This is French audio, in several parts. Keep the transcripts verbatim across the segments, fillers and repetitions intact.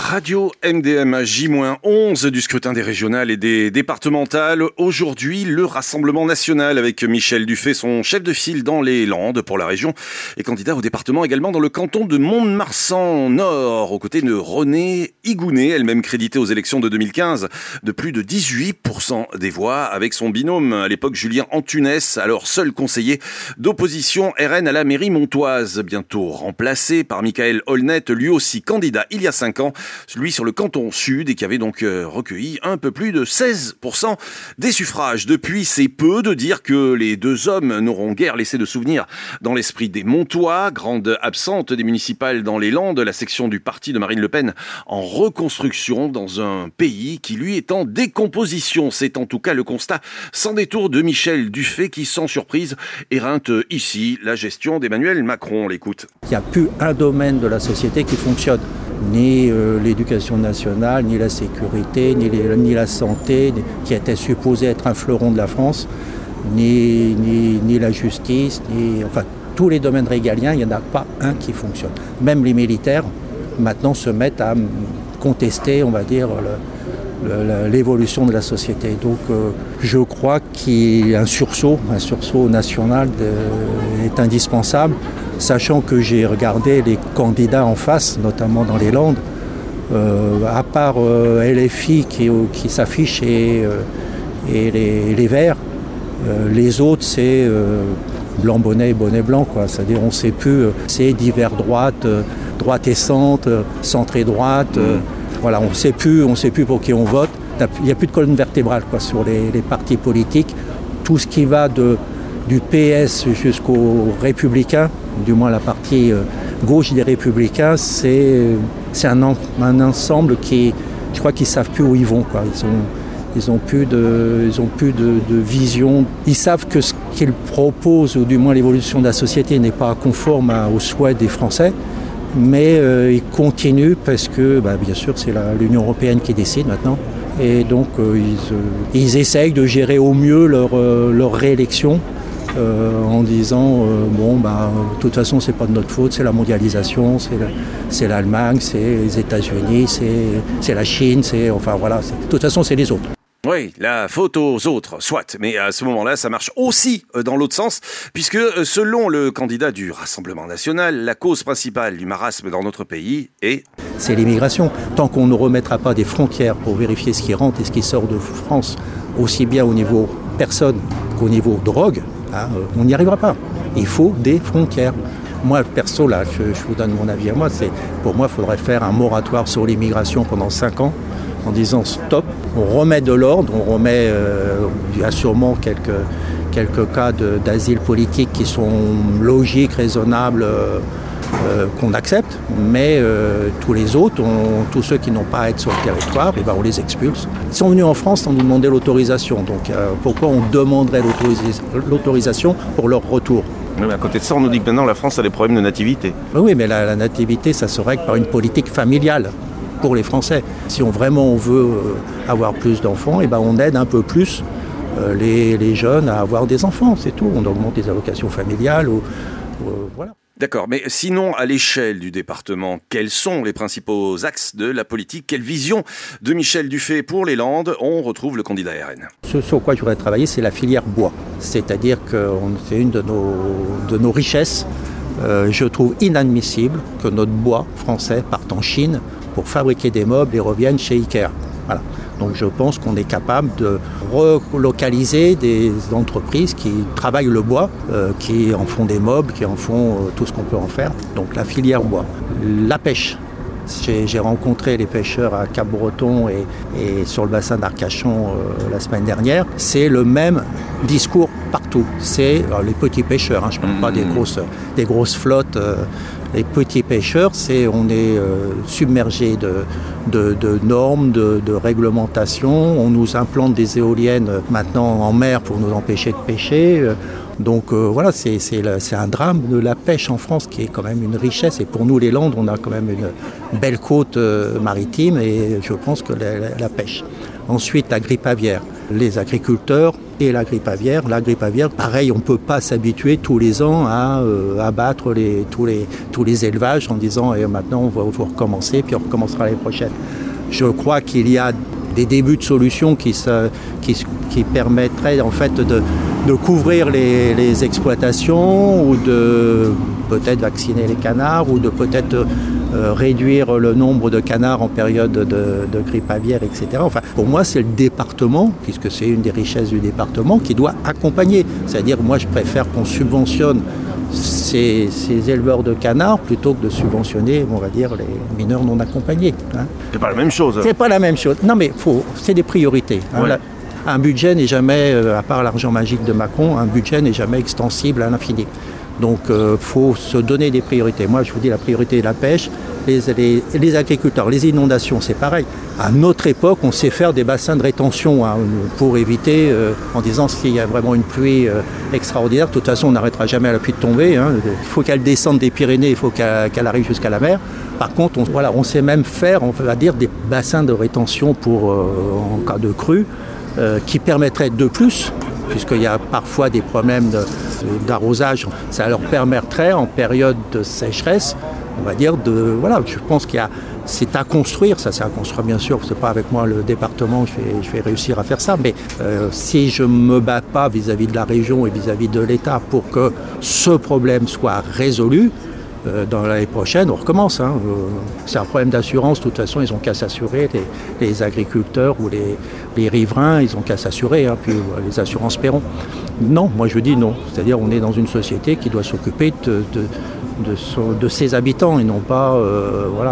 Radio M D M à J onze du scrutin des régionales et des départementales. Aujourd'hui, le Rassemblement national avec Michel Dufay, son chef de file dans les Landes pour la région et candidat au département également dans le canton de Mont-de-Marsan Nord, aux côtés de Renée Higounet, elle-même créditée aux élections de deux mille quinze de plus de dix-huit pour cent des voix, avec son binôme à l'époque Julien Antunès, alors seul conseiller d'opposition R N à la mairie montoise, bientôt remplacé par Michael Holnet, lui aussi candidat il y a cinq ans, lui sur le canton sud, et qui avait donc recueilli un peu plus de seize pour cent des suffrages. Depuis, c'est peu de dire que les deux hommes n'auront guère laissé de souvenirs dans l'esprit des Montois, grande absente des municipales dans les Landes, la section du parti de Marine Le Pen en reconstruction dans un pays qui lui est en décomposition. C'est en tout cas le constat sans détour de Michel Dufay qui, sans surprise, éreinte ici la gestion d'Emmanuel Macron. On l'écoute. Il n'y a plus un domaine de la société qui fonctionne. Ni euh, l'éducation nationale, ni la sécurité, ni, les, ni la santé, ni, qui était supposée être un fleuron de la France, ni, ni, ni la justice, ni, enfin tous les domaines régaliens, il n'y en a pas un qui fonctionne. Même les militaires, maintenant, se mettent à contester, on va dire, le, le, l'évolution de la société. Donc euh, je crois qu'un sursaut, un sursaut national de, est indispensable. Sachant que j'ai regardé les candidats en face, notamment dans les Landes, euh, à part euh, L F I qui, qui s'affiche et, euh, et les, les Verts, euh, les autres c'est euh, blanc bonnet, bonnet blanc, quoi. C'est-à-dire on ne sait plus, euh, c'est divers droite, euh, droite et centre, euh, centre et droite, euh, mmh. Voilà, on ne sait plus, on sait plus pour qui on vote. Il n'y a plus de colonne vertébrale, quoi, sur les, les partis politiques. Tout ce qui va de, du P S jusqu'aux Républicains, du moins la partie euh, gauche des Républicains, c'est, c'est un, en, un ensemble qui, je crois qu'ils ne savent plus où ils vont, quoi. Ils ont, ils ont plus de, ils ont plus de, de vision. Ils savent que ce qu'ils proposent, ou du moins l'évolution de la société, n'est pas conforme à, aux souhaits des Français, mais euh, ils continuent parce que, bah, bien sûr, c'est la, l'Union européenne qui décide maintenant. Et donc, euh, ils, euh, ils essayent de gérer au mieux leur, euh, leur réélection. Euh, en disant euh, bon bah de toute façon c'est pas de notre faute, c'est la mondialisation, c'est, la, c'est l'Allemagne, c'est les États-Unis, c'est, c'est la Chine, c'est enfin voilà, c'est, de toute façon c'est les autres. Oui, la faute aux autres, soit, mais à ce moment-là, ça marche aussi dans l'autre sens, puisque selon le candidat du Rassemblement national, la cause principale du marasme dans notre pays est... C'est l'immigration. Tant qu'on ne remettra pas des frontières pour vérifier ce qui rentre et ce qui sort de France, aussi bien au niveau personne qu'au niveau drogue, hein, on n'y arrivera pas. Il faut des frontières. Moi, perso, là, je, je vous donne mon avis à moi, c'est, pour moi, il faudrait faire un moratoire sur l'immigration pendant cinq ans, en disant stop, on remet de l'ordre, on remet, euh, il y a sûrement quelques, quelques cas de, d'asile politique qui sont logiques, raisonnables, euh, euh, qu'on accepte, mais euh, tous les autres, on, tous ceux qui n'ont pas à être sur le territoire, eh ben, on les expulse. Ils sont venus en France sans nous demander l'autorisation, donc euh, pourquoi on demanderait l'autoris- l'autorisation pour leur retour ? Mais à côté de ça, on nous dit que maintenant la France a des problèmes de nativité. Oui, mais la, la nativité, ça se règle par une politique familiale pour les Français. Si on vraiment on veut euh, avoir plus d'enfants, eh ben on aide un peu plus euh, les, les jeunes à avoir des enfants, c'est tout. On augmente les allocations familiales, ou, ou, euh, voilà. D'accord, mais sinon, à l'échelle du département, quels sont les principaux axes de la politique ? Quelle vision de Michel Dufay pour les Landes ? On retrouve le candidat R N. Ce sur quoi je voudrais travailler, c'est la filière bois. C'est-à-dire que c'est une de nos, de nos richesses. Euh, je trouve inadmissible que notre bois français parte en Chine pour fabriquer des meubles et revienne chez Ikea. Voilà. Donc je pense qu'on est capable de relocaliser des entreprises qui travaillent le bois, euh, qui en font des meubles, qui en font euh, tout ce qu'on peut en faire. Donc la filière bois. La pêche. J'ai, j'ai rencontré les pêcheurs à Cap-Breton et, et sur le bassin d'Arcachon euh, la semaine dernière. C'est le même discours partout. C'est alors, les petits pêcheurs, hein, je ne parle mmh. pas des grosses, des grosses flottes. Euh, les petits pêcheurs, c'est, on est euh, submergé de, de, de normes, de, de réglementations. On nous implante des éoliennes maintenant en mer pour nous empêcher de pêcher. Donc euh, voilà, c'est, c'est, la, c'est un drame de la pêche en France qui est quand même une richesse. Et pour nous, les Landes, on a quand même une belle côte euh, maritime et je pense que la, la, la pêche. Ensuite, la grippe aviaire. les agriculteurs et la grippe aviaire. La grippe aviaire, pareil, on ne peut pas s'habituer tous les ans à euh, abattre les, tous, les, tous les élevages en disant eh, maintenant on va, on va recommencer, puis on recommencera l'année prochaine. Je crois qu'il y a des débuts de solutions qui, se, qui, qui permettraient en fait de, de couvrir les, les exploitations ou de peut-être vacciner les canards ou de peut-être euh, réduire le nombre de canards en période de, de grippe aviaire, et cetera. Enfin, pour moi, c'est le département, puisque c'est une des richesses du département, qui doit accompagner. C'est-à-dire, moi, je préfère qu'on subventionne Ces, ces éleveurs de canards plutôt que de subventionner, on va dire, les mineurs non accompagnés. Hein. C'est pas la même chose. C'est pas la même chose. Non, mais faut, c'est des priorités. Hein. Ouais. La, un budget n'est jamais, à part l'argent magique de Macron, un budget n'est jamais extensible à l'infini. Donc, il euh, faut se donner des priorités. Moi, je vous dis, la priorité est la pêche. Les, les, les agriculteurs, les inondations, c'est pareil. À notre époque, on sait faire des bassins de rétention hein, pour éviter, euh, en disant s'il y a vraiment une pluie euh, extraordinaire, de toute façon, on n'arrêtera jamais la pluie de tomber. Hein. Il faut qu'elle descende des Pyrénées, il faut qu'elle, qu'elle arrive jusqu'à la mer. Par contre, on, voilà, on sait même faire, on va dire, des bassins de rétention pour, euh, en cas de crue, euh, qui permettraient de plus, puisqu'il y a parfois des problèmes de, d'arrosage, ça leur permettrait en période de sécheresse, on va dire, de, voilà, je pense qu'il y a, c'est à construire, ça c'est à construire bien sûr, c'est pas avec moi le département, je vais, je vais réussir à faire ça, mais euh, si je me bats pas vis-à-vis de la région et vis-à-vis de l'État pour que ce problème soit résolu, euh, dans l'année prochaine, on recommence. Hein. Euh, c'est un problème d'assurance, de toute façon, ils ont qu'à s'assurer, les, les agriculteurs ou les, les riverains, ils ont qu'à s'assurer, hein, puis euh, les assurances paieront. Non, moi je dis non, c'est-à-dire on est dans une société qui doit s'occuper de, de De, son, de ses habitants et non pas euh, voilà,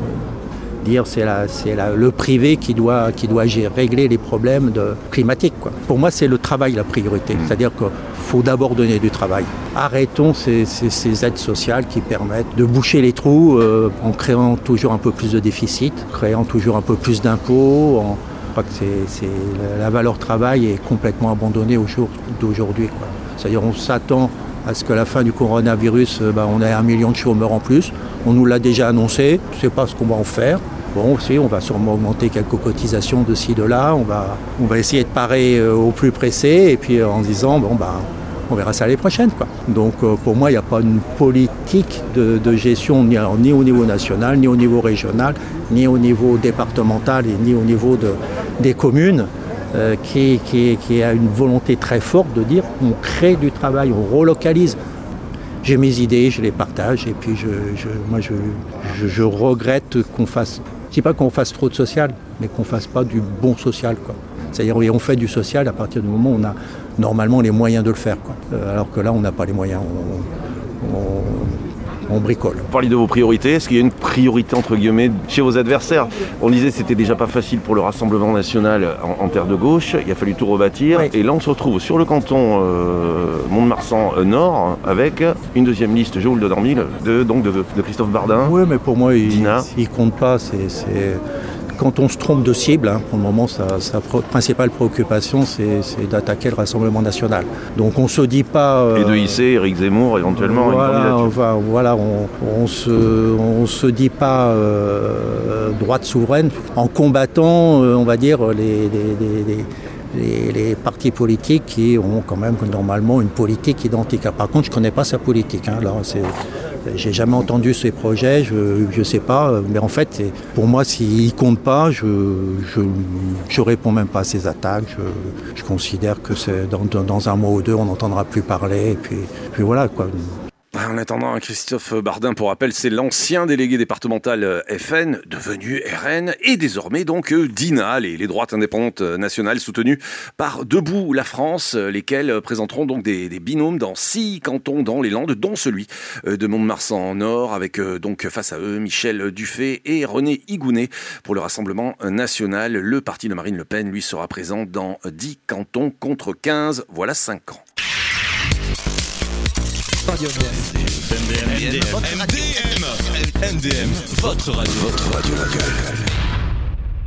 de dire c'est, la, c'est la, le privé qui doit, qui doit gérer, régler les problèmes de, climatiques. Quoi. Pour moi, c'est le travail la priorité. C'est-à-dire qu'il faut d'abord donner du travail. Arrêtons ces, ces, ces aides sociales qui permettent de boucher les trous euh, en créant toujours un peu plus de déficit, créant toujours un peu plus d'impôts. En, je crois que c'est, c'est, la valeur travail est complètement abandonnée au jour d'aujourd'hui. Quoi. C'est-à-dire on s'attend à ce que la fin du coronavirus, bah, on ait un million de chômeurs en plus. On nous l'a déjà annoncé, je ne sais pas ce qu'on va en faire. Bon, si, on va sûrement augmenter quelques cotisations de ci, de là. On va, on va essayer de parer euh, au plus pressé et puis euh, en disant, bon, bah, on verra ça l'année prochaine. Quoi. Donc euh, pour moi, il n'y a pas une politique de, de gestion ni, ni au niveau national, ni au niveau régional, ni au niveau départemental et ni au niveau de, des communes. Euh, qui, qui, qui a une volonté très forte de dire on crée du travail, on relocalise. J'ai mes idées, je les partage et puis je, je, moi je, je, je regrette qu'on fasse, je dis pas qu'on fasse trop de social, mais qu'on fasse pas du bon social. Quoi. C'est-à-dire on fait du social à partir du moment où on a normalement les moyens de le faire. Quoi. Euh, alors que là on n'a pas les moyens, on, on, on bricole. Vous parlez de vos priorités, est-ce qu'il y a une priorité entre guillemets chez vos adversaires ? On disait que c'était déjà pas facile pour le Rassemblement national en, en terre de gauche, il a fallu tout rebâtir, oui. Et là on se retrouve sur le canton euh, Mont-de-Marsan euh, Nord avec une deuxième liste, je vous le donne de, donc de, de Christophe Bardin. Oui, mais pour moi il, Dina. il compte pas, c'est... c'est... Quand on se trompe de cible, hein, pour le moment, sa, sa principale préoccupation, c'est, c'est d'attaquer le Rassemblement national. Donc on ne se dit pas... Euh, Et de hisser Éric Zemmour éventuellement voilà, une candidature. Va, voilà, on ne se, on se dit pas euh, droite souveraine en combattant, euh, on va dire, les... les, les, les Les, les partis politiques qui ont quand même normalement une politique identique. Par contre, je ne connais pas sa politique. Hein. Là, c'est, j'ai jamais entendu ses projets, je ne sais pas. Mais en fait, pour moi, s'il ne compte pas, je ne réponds même pas à ses attaques. Je, je considère que c'est dans, dans un mois ou deux, on n'entendra plus parler. Et puis, puis voilà, quoi. En attendant, Christophe Bardin, pour rappel, c'est l'ancien délégué départemental F N, devenu R N, et désormais donc Dina, les, les droites indépendantes nationales soutenues par Debout la France, lesquelles présenteront donc des, des binômes dans six cantons dans les Landes, dont celui de Mont-de-Marsan Nord, avec donc face à eux Michel Dufay et René Higounet. Pour le Rassemblement national, le parti de Marine Le Pen, lui, sera présent dans dix cantons contre quinze, voilà cinq ans. Radio M D M, M D M, M D M, votre radio, votre radio locale.